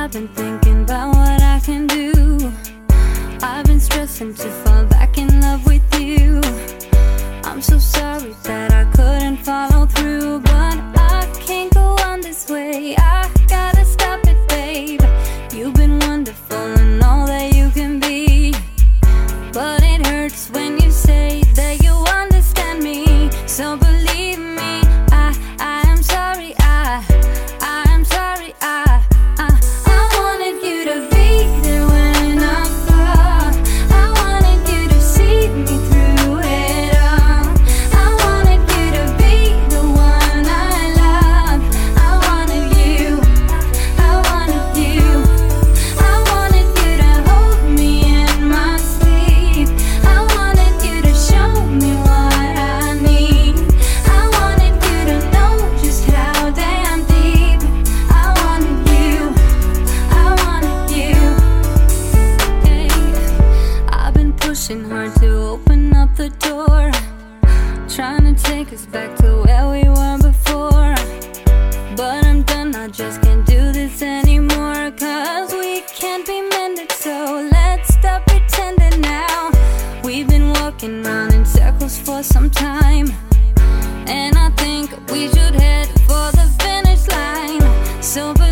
I've been thinking about what I can do. I've been stressing to fall back in love with you. I'm so sorry that I couldn't follow through, but I can't go on this way. I gotta stop it, babe. You've been wonderful and all that you can be, but it hurts when you say that you understand me. So believe me, I am sorry. I am sorry. I wanted you to be there when I fall. I wanted you to see me through it all. I wanted you to be the one I love. I wanted you. I wanted you. I wanted you to hold me in my sleep. I wanted you to show me what I need. I wanted you to know just how damn deep I wanted you. I wanted you. Hey, I've been pushing hard to open up the door, trying to take us back to where we were before. But I'm done, I just can't do this anymore, 'cause we can't be mended, so let's stop pretending now. We've been walking around in circles for some time, and I think we should head for the finish line. So